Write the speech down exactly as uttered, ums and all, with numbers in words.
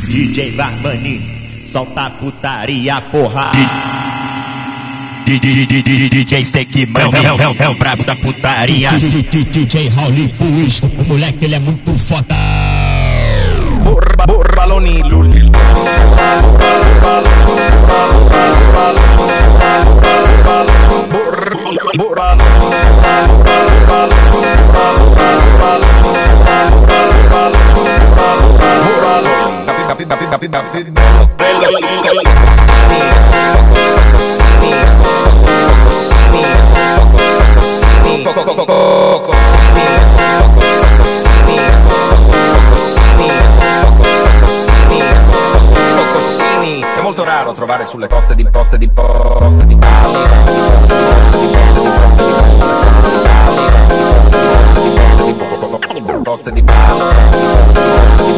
D J Varmani, solta a putaria, porra. D J Seki, mano, é, é, é o brabo da putaria. D J Raul Puig, o moleque ele é muito foda. Borra, borra, baloni, luli. È molto raro trovare sulle coste di coste di poste di poste di poste di